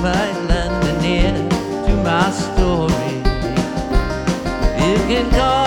might lend an ear to my story. You can call